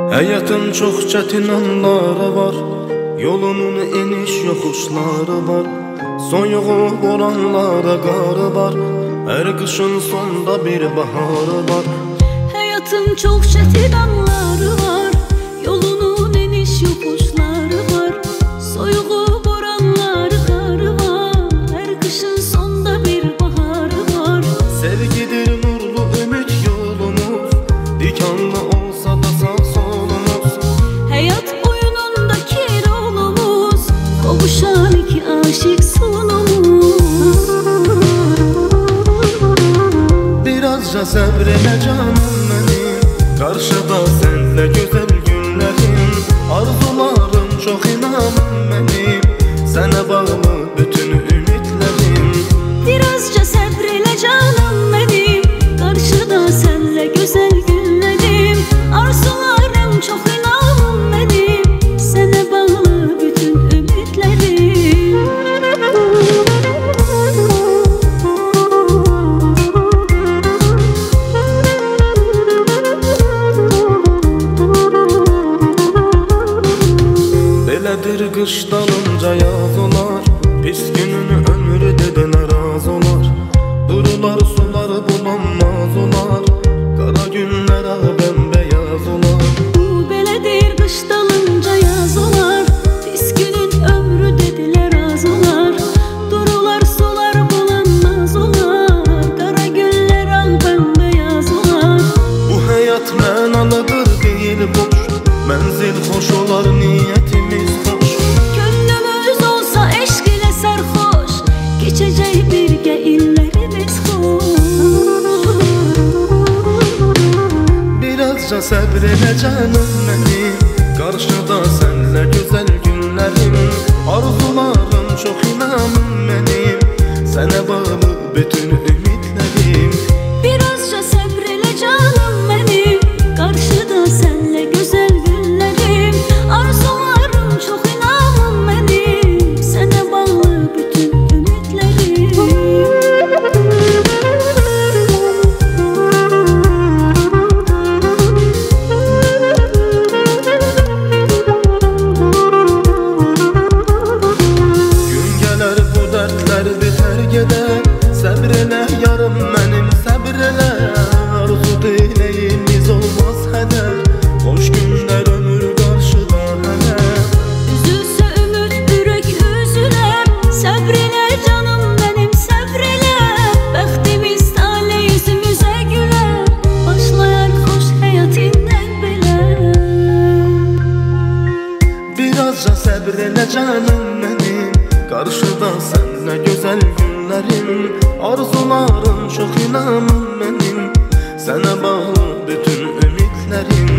Həyatın çox çətin anları var, yolunun eniş yoxuşları var, soyuğu boranlara qarı var, hər qışın sonda bir baharı var. Həyatın çox çətin anları var, yolunun eniş yoxuşları var, soyuğu boranları qarı var, hər qışın sonda bir baharı var. Sevgidir nurlu ümid yolumuz, dikanlı olsa da sağ solumuz. Həyat oyunundakı rolumuz, qovuşan iki aşık sonumuz. Birazca səbr elə canım mənim, qarşıda sənlə gözəl günlərim. Arzularım çox inanım mənim, sənə bağlı bütün ümidlərim. Birazca səbr elə canım mənim, qarşıda sənlə gözəl günlərim. Arzularım çox inanım mənim, sənə bağlı bütün ümidlərim. Belədir qış dalınca yaz olar, pis gününü ömrü dedənə raz olar. Durular suları bulanmaz olar, qara günlər ağ bəmbəyaz olar. Belədir qış dalınca yaz olar, pis günün ömrü dedilər az olar. Durular sular bulanmaz olar, qara günlər ağ bəmbəyaz olar. Bu həyat mənalıdır deyil boş, mənzil xoş olar niyyətimiz xoş. Gönlümüz olsa eşq ilə sərxoş, keçəcək birgə illərimiz xoş. Birazca səbr elə canım mənim, qarşıda sənlə gözəl günlərim. Arzularım çox inanım mənim, sənə bağlı bütün ümidlərim. Birazca səbr elə canım mənim, qarşıda sənlə gözəl günlərim. Arzularım çox inanım mənim, sənə bağlı bütün ümidlərim. Gün gələr bu dərdlər bitər gedər, səbr elə yarım mənim, səbr elə. Arzu diləyimiz olmaz hədər, xoş günlər ömür qarşıda hələ. Üzülsə ümid ürək üzülər, səbr elə canım mənim, səbr elə. Bəxtimiz taley yüzümüzə gülər, başlayar xoş həyatından belə. Birazca səbr elə canım mənim, qarşıda sənlə gözəl günlərim. Arzularım çox inanım mənim, sənə bağlı bütün ümidlərim.